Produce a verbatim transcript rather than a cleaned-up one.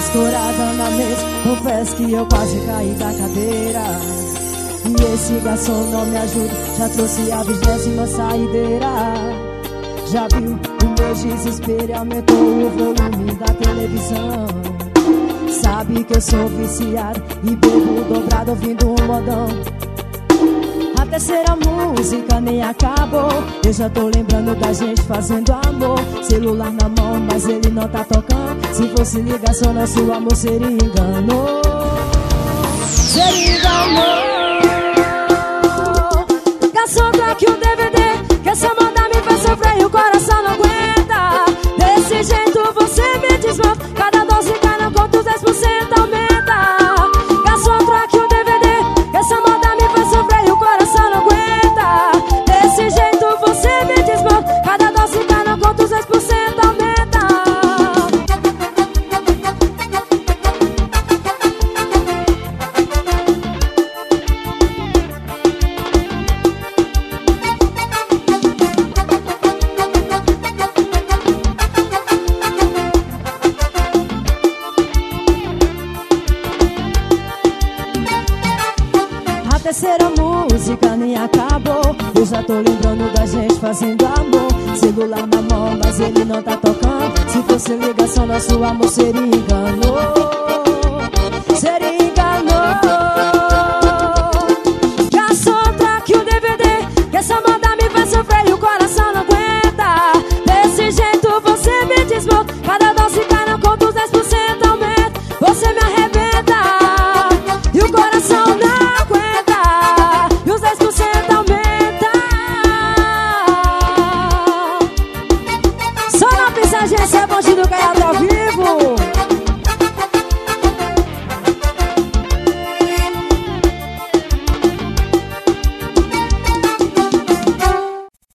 escorada na mesa, confesso que eu quase caí da cadeira. E esse garçom não me ajuda, já trouxe a vigésima saideira. Já viu o meu desespero e aumentou o volume da televisão. Sabe que eu sou viciado e bebo dobrado ouvindo um modão. A terceira música nem acabou, eu já tô lembrando da gente fazendo amor. Celular na mão, mas ele não tá tocando. Se fosse ligação, nosso amor seria engano. Seria engano. Garçom, tá aqui o D V D, que essa moda me faz sofrer e o coração não aguenta. Desse jeito você me desmonta, cada dose cai na conta, os dez por cento aumenta. Garçom, troque o D V D, que essa moda me faz sofrer e o coração não aguenta. Desse jeito você me desmonta, cada dose cai na conta, os dez por cento aumenta. A terceira música nem acabou, eu já tô lembrando da gente fazendo amor. Celular na mão, mas ele não tá tocando. Se fosse ligação, nosso amor seria engano. Seria engano. Garçom, troque o D V D, que essa moda me faz sofrer e o coração não aguenta. Desse jeito você me desmonta, cada dose cai na conta, os dez por cento aumenta. Você me arrebenta e o coração não agência é bandido, cai até o